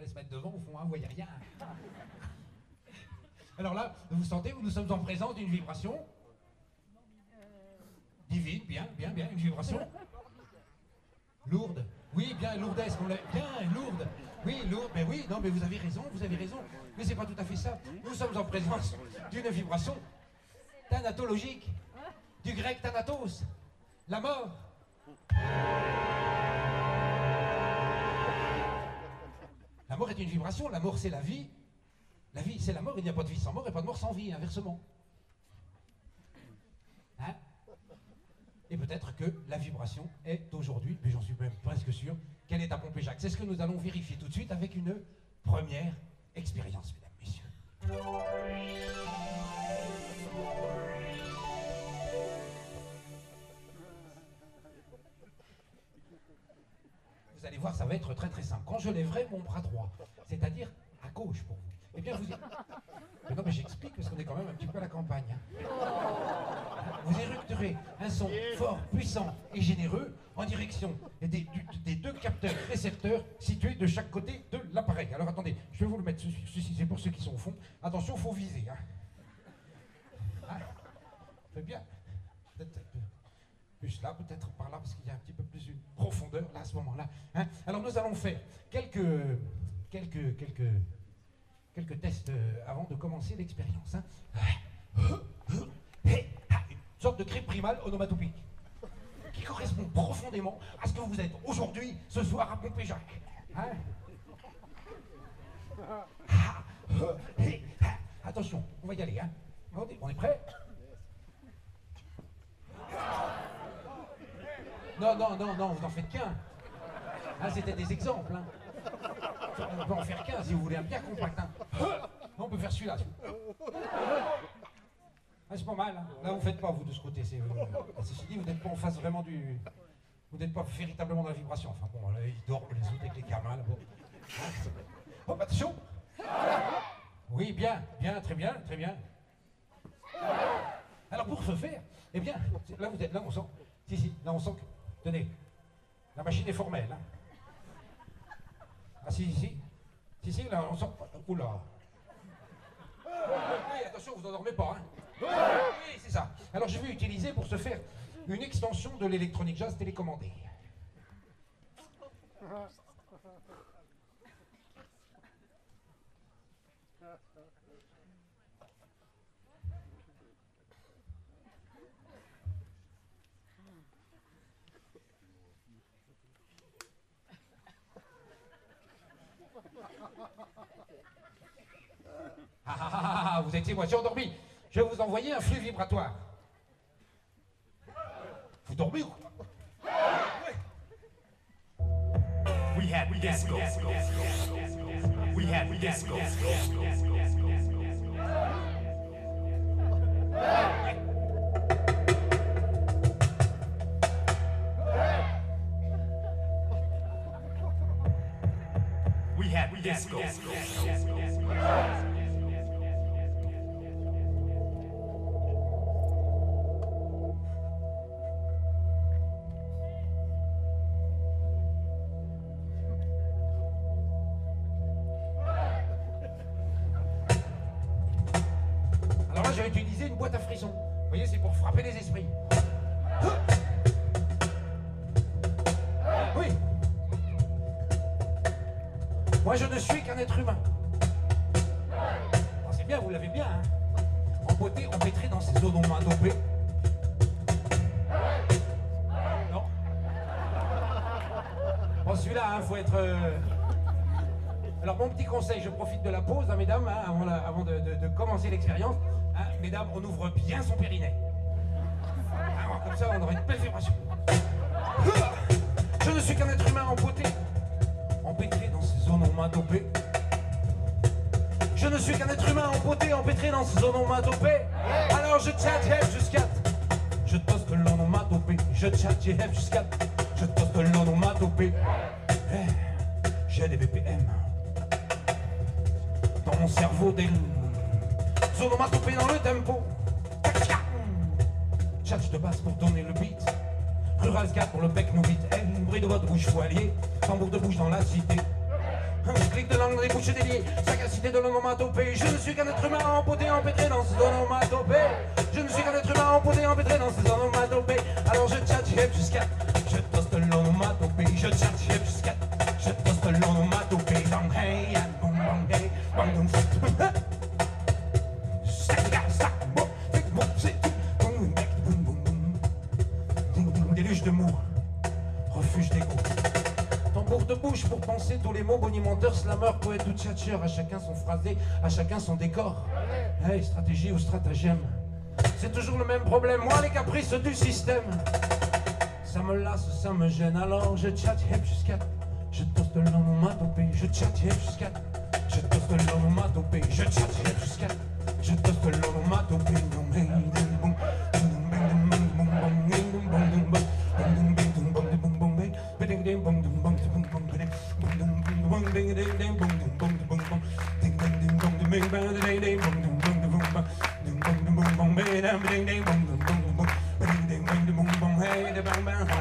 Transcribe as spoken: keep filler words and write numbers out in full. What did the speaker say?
fallait se mettre devant, au fond, hein, vous voyez rien. Alors là, vous sentez, nous sommes en présence d'une vibration divine, bien, bien, bien, une vibration lourde. Oui, bien, lourdesse, on l'a... Bien, lourde. Oui, lourde, mais oui, non, mais vous avez raison, vous avez raison. Mais c'est pas tout à fait ça. Nous sommes en présence d'une vibration thanatologique, du grec thanatos, la mort. La mort est une vibration, la mort c'est la vie. La vie c'est la mort, il n'y a pas de vie sans mort et pas de mort sans vie, inversement. Hein? Et peut-être que la vibration est aujourd'hui, mais j'en suis même presque sûr, qu'elle est à Pompéjac. C'est ce que nous allons vérifier tout de suite avec une première expérience, mesdames, messieurs. Vous allez voir, ça va être très très simple. Quand je lèverai mon bras droit, c'est-à-dire à gauche pour vous, eh bien vous... Mais non mais j'explique parce qu'on est quand même un petit peu à la campagne. Hein. Vous éructerez un son fort, puissant et généreux en direction des, du, des deux capteurs récepteurs situés de chaque côté de l'appareil. Alors attendez, je vais vous le mettre, ceci, ceci c'est pour ceux qui sont au fond. Attention, il faut viser. Hein. Hein. Faites bien. Peut-être plus là, peut-être par là, parce qu'il y a un petit peu plus une profondeur là à ce moment-là. Hein. Alors nous allons faire quelques, quelques, quelques, quelques tests avant de commencer l'expérience. Hein. Une sorte de cri primal onomatopique qui correspond profondément à ce que vous êtes aujourd'hui, ce soir à Pompéjac. Hein. Attention, on va y aller. Hein. On est prêts? Non, non, non, non, vous n'en faites qu'un. Hein, c'était des exemples. Hein. On peut en faire qu'un si vous voulez un bien compact. Hein. On peut faire celui-là. Ah, c'est pas mal. Hein. Là, vous faites pas, vous, de ce côté. C'est, euh, ceci dit, vous n'êtes pas en face vraiment du... Vous n'êtes pas véritablement dans la vibration. Enfin bon, là, ils dorment les autres avec les gamins. Là, bon. Hop, attention. Oui, bien, bien, très bien, très bien. Alors, pour ce faire, eh bien, là, vous êtes là, on sent... Si, si, là, on sent que... Tenez, la machine est formelle. Hein. Ah, si, si, si. Si, si, là, on sent... Oula. Oui, attention, vous n'endormez pas. Hein. Oui, c'est ça. Alors, je vais utiliser pour ce faire une extension de l'électronique jazz télécommandée. Ah, ah, ah, ah, vous étiez moitié endormi. Je vais vous envoyer un flux vibratoire. Vous dormez ou quoi? We had disco. We had disco. We had disco. J'ai utilisé une boîte à frissons. Vous voyez, c'est pour frapper les esprits. Oui. Moi, je ne suis qu'un être humain. Oh, c'est bien, vous l'avez bien. Hein. Emboîté, empêtré dans ces onomatopées. Non. Bon, celui-là, il hein, faut être... Euh... Alors, mon petit conseil, je profite de la pause, hein, mesdames, hein, avant, la, avant de, de, de commencer l'expérience. Hein, mesdames, on ouvre bien son périnée. Alors, comme ça, on aura une belle vibration. Je ne suis qu'un être humain empoté, empêtré dans ces onomatopées. Je ne suis qu'un être humain empoté, empêtré dans ces onomatopées. Alors je tchat jusqu'à... Je toste l'onomatopée. Je tchat jusqu'à... Je toste l'onomatopée. J'ai des B P M dans mon cerveau, des onomatopées dans le tempo. Tchatch de basse pour donner le beat. Rural scat pour le bec nous vite. Bruit de votre bouche foilier. Tambour de bouche dans la cité. Un clic de langue dans les bouches déliées, sagacité de l'onomatopée. Je ne suis qu'un être humain empoté, empêtré dans ces onomatopées. Je ne suis qu'un être humain empoté, empêtré dans ces onomatopées. Alors je tchatche jusqu'à, je toste l'onomatopée. Je tchatche jusqu'à, je toste l'onomatopée. Bang hey, bang bang hey, bang bang bang. Déluge de mots, refuge d'égo. Tambour de bouche pour penser tous les mots, bonimenteur, slammer, poète ou tchatcheur. À chacun son phrasé, à chacun son décor. Hey, stratégie ou stratagème, c'est toujours le même problème. Moi, les caprices du système, ça me lasse, ça me gêne. Alors je tchatche jusqu'à, je toste l'onomatopée. Je tchatche jusqu'à, je toste l'onomatopée. Je tchatche jusqu'à, je toste l'onomatopée. Hey,